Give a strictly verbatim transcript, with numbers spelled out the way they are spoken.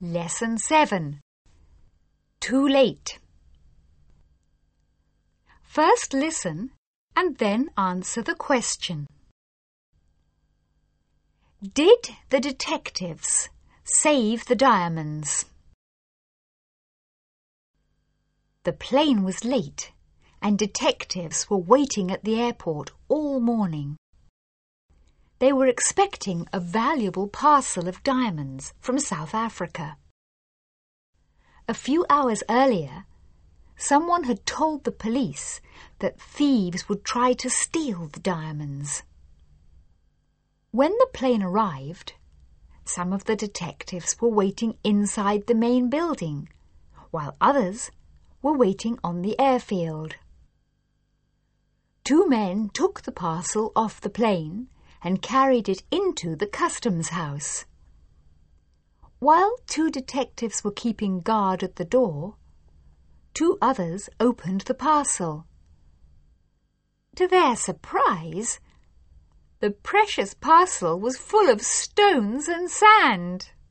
Lesson seven. Too late. First listen and then answer the question. Did the detectives save the diamonds? The plane was late and detectives were waiting at the airport all morning. They were expecting a valuable parcel of diamonds from South Africa. A few hours earlier, someone had told the police that thieves would try to steal the diamonds. When the plane arrived, some of the detectives were waiting inside the main building, while others were waiting on the airfield. Two men took the parcel off the plane and carried it into the customs house. While two detectives were keeping guard at the door, two others opened the parcel. To their surprise, the precious parcel was full of stones and sand.